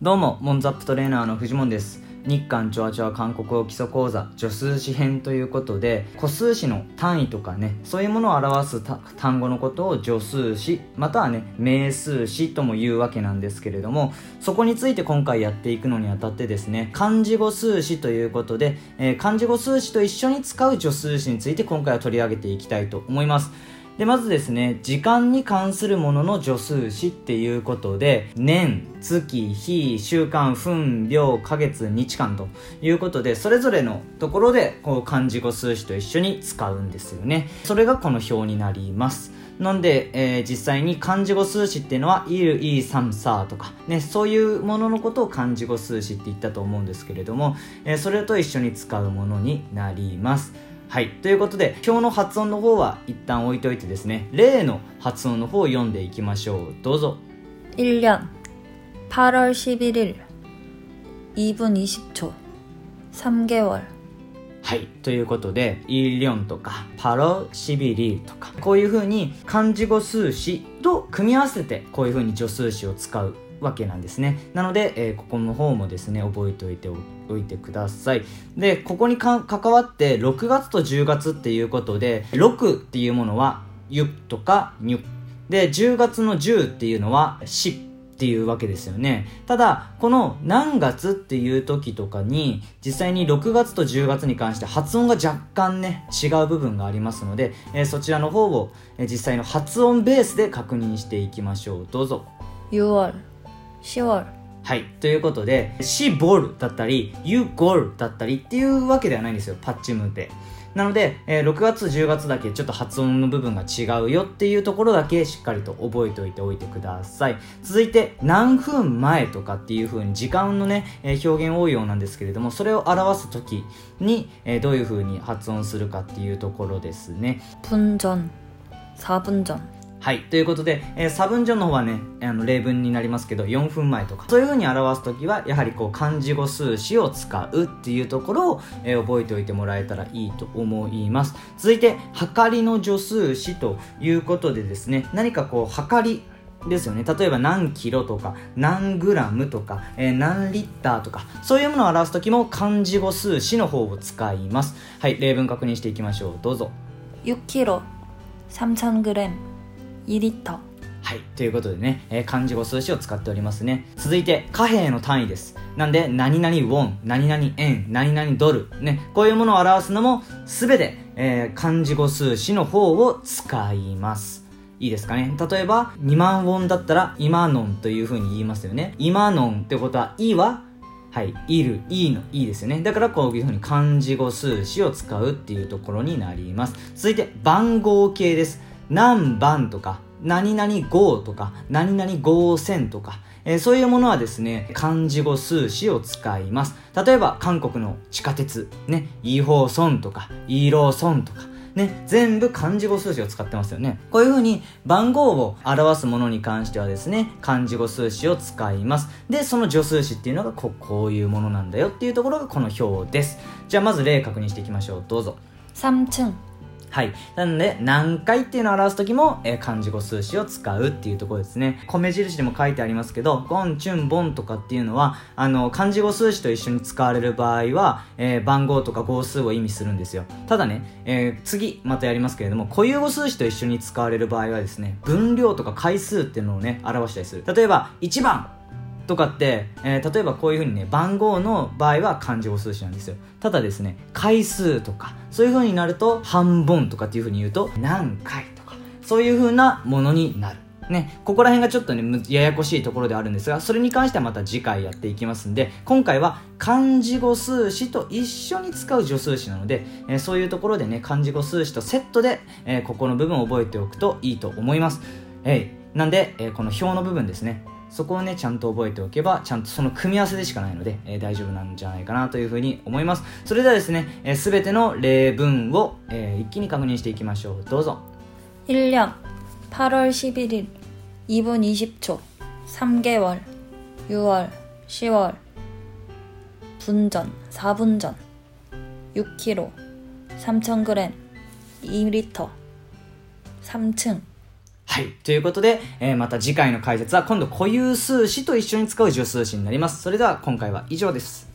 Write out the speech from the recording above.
どうも、モンズアップトレーナーのフジモンです。日韓チョアチョア韓国語基礎講座助数詞編ということで、個数詞の単位とかね、そういうものを表す単語のことを助数詞、またはね、名数詞とも言うわけなんですけれども、そこについて今回やっていくのにあたってですね、漢字語数詞ということで、漢字語数詞と一緒に使う助数詞について今回は取り上げていきたいと思います。でまずですね、時間に関するものの助数詞っていうことで、年、月、日、週間、分、秒、ヶ月、日間ということで、それぞれのところでこう漢字語数詞と一緒に使うんですよね。それがこの表になります。なんで、実際に漢字語数詞っていうのは、いる、い、さん、さとかね、そういうもののことを漢字語数詞って言ったと思うんですけれども、それと一緒に使うものになります。はい、ということで表の発音の方は一旦置いといてですね、例の発音の方を読んでいきましょう。どうぞ。 1년8월 11일 2분 20초 3개월。 はい、ということで1년とか8월 11일とか、こういう風に漢字語数詞と組み合わせてこういう風に助数詞を使うわけなんですね。なので、ここの方もですね覚えておいてください。でここに関わって6月と10月っていうことで、6っていうものはゆとかにゅで、10月の10っていうのはしっていうわけですよね。ただこの何月っていう時とかに実際に6月と10月に関して発音が若干ね違う部分がありますので、そちらの方を、実際の発音ベースで確認していきましょう。どうぞ。 6월 10월。 はい、ということでシボルだったりユゴルだったりっていうわけではないんですよ、パッチムで。なので、6月10月だけちょっと発音の部分が違うよっていうところだけしっかりと覚えておいてください。続いて何分前とかっていう風に時間のね、表現多いようなんですけれども、それを表す時に、どういう風に発音するかっていうところですね。 분 전、 4분 전。 はい、ということで、差分順の方はね例文になりますけど4分前とか、そういう風に表すときはやはりこう漢字語数詞を使うっていうところを、覚えておいてもらえたらいいと思います。続いて測りの助数詞ということでですね、何かこう測りですよね。例えば何キロとか何グラムとか、何リッターとか、そういうものを表すときも漢字語数詞の方を使います。はい、例文確認していきましょう。どうぞ。 6kg 3000g 1リットル。 はい、ということでね、漢字語数詞を使っておりますね。続いて貨幣の単位です。なんで何々ウォン、何々円、何々ドルね、こういうものを表すのもすべて、漢字語数詞の方を使います。いいですかね。例えば2万ウォンだったら今のんという風に言いますよね。今のんってことは、いははい、いる、いいのいいですよね。だからこういう風に漢字語数詞を使うっていうところになります。続いて番号形です。何番とか何々号とか何々号線とか、そういうものはですね漢字語数詞を使います。例えば韓国の地下鉄ね、イーホーソンとかイーローソンとかね、全部漢字語数詞を使ってますよね。こういう風に番号を表すものに関してはですね漢字語数詞を使います。でその助数詞っていうのがこういうものなんだよっていうところがこの表です。じゃあまず例確認していきましょう。どうぞ。 3층。 はい、なので何回っていうのを表す時も、漢字語数詞を使うっていうところですね。米印でも書いてありますけど、ゴンチュンボンとかっていうのは漢字語数詞と一緒に使われる場合は、番号とか号数を意味するんですよ。ただね、次またやりますけれども、固有語数詞と一緒に使われる場合はですね、分量とか回数っていうのをね表したりする。例えば1番とかって、例えばこういう風にね番号の場合は漢字語数詞なんですよ。ただですね、回数とかそういう風になると半本とかっていう風に言うと何回とか、そういう風なものになるね。ここら辺がちょっとねややこしいところであるんですが、それに関してはまた次回やっていきますんで、今回は漢字語数詞と一緒に使う助数詞なので、そういうところでね漢字語数詞とセットで、ここの部分を覚えておくといいと思います。なんで、この表の部分ですね、そこをねちゃんと覚えておけば、ちゃんとその組み合わせでしかないので、大丈夫なんじゃないかなというふうに思います。それではですね、すべての例文を、一気に確認していきましょう。どうぞ。 1년8월 11일 2분 20초 3개월 6월 10월 분 전, 4분 전 6kg 3000g 2리터 3층。 はい。ということで、また次回の解説は今度固有数詞と一緒に使う助数詞になります。それでは今回は以上です。